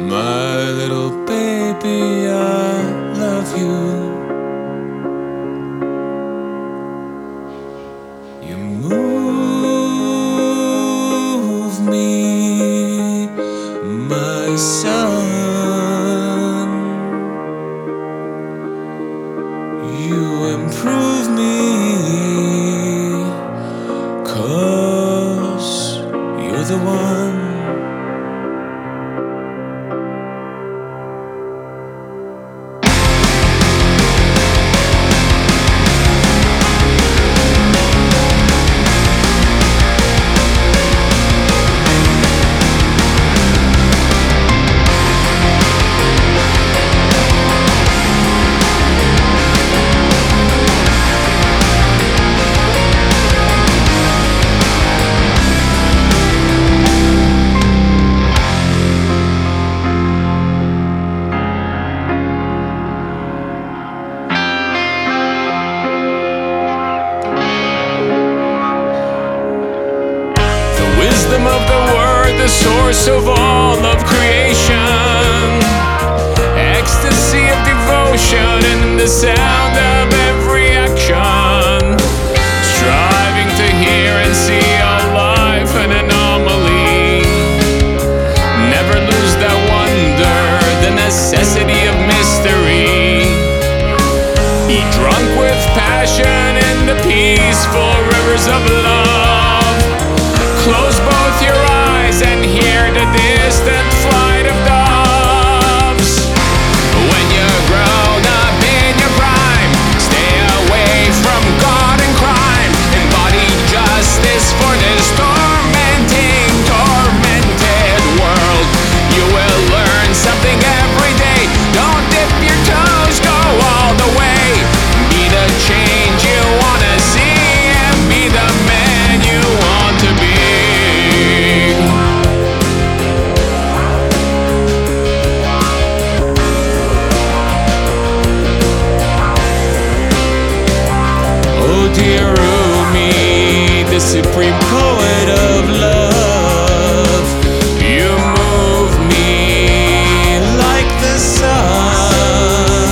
My little baby, I love you. You move me, my son. You improve me, 'cause you're the one. Wisdom of the word, the source of all of creation, ecstasy of devotion and the sound of every action, striving to hear and see all life an anomaly. Never lose that wonder, the necessity of mystery. Be drunk with passion in the peaceful rivers of love. Close both your eyes and hear the distant flight of doves. When you're grown up in your prime, stay away from God and crime. Embody justice for this tormenting, tormented world. You will learn something every day. Don't dip your toes, go all the way. Be the change you wanna see and be the man you want to be. Dear Rumi, the supreme poet of love, you move me like the sun.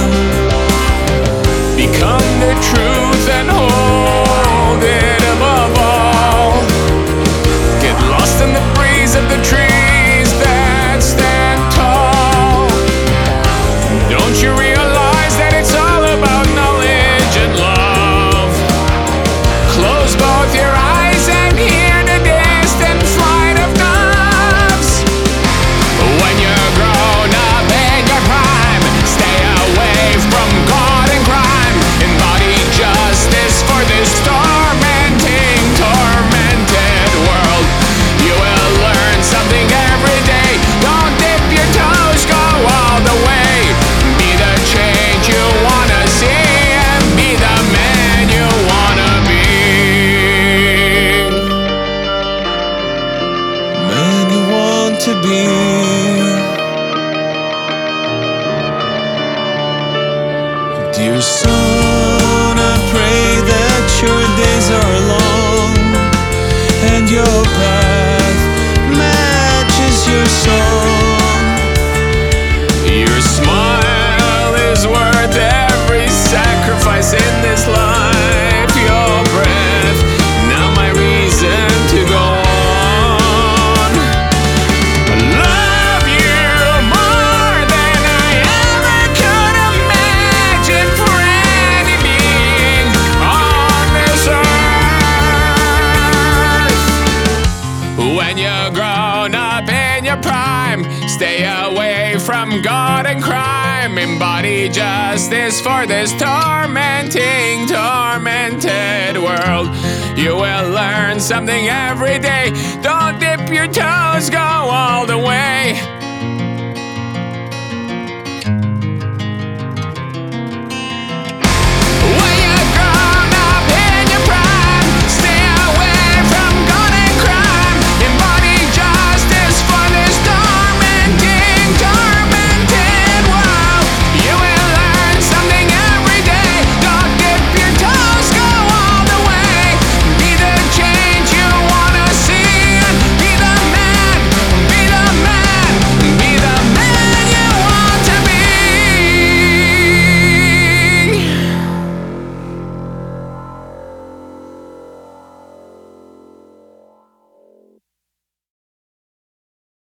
Become the truth and hold it above all. Get lost in the breeze of the trees that stand tall. Don't you realize that it's all about knowledge and love? Close both your eyes and hear the distant flight of doves. When you're grown up in your prime, stay away from God and crime. Embody justice for this tormenting, tormented world. You will learn something every day. Don't dip your toes, go all the way. Be the change you wanna see and be the man you wanna be. Man you want to be. Dear son, I pray that your days are long and your path matches your song. Your smile is worth every sacrifice in this life. Your breath, now my reason to go on. I love you more than I ever could imagine for any being on this earth. When you're grown up in your prime, stay away from God and crime. Embody justice for this tormenting, tormented world. You will learn something every day. Don't dip your toes, go all the way.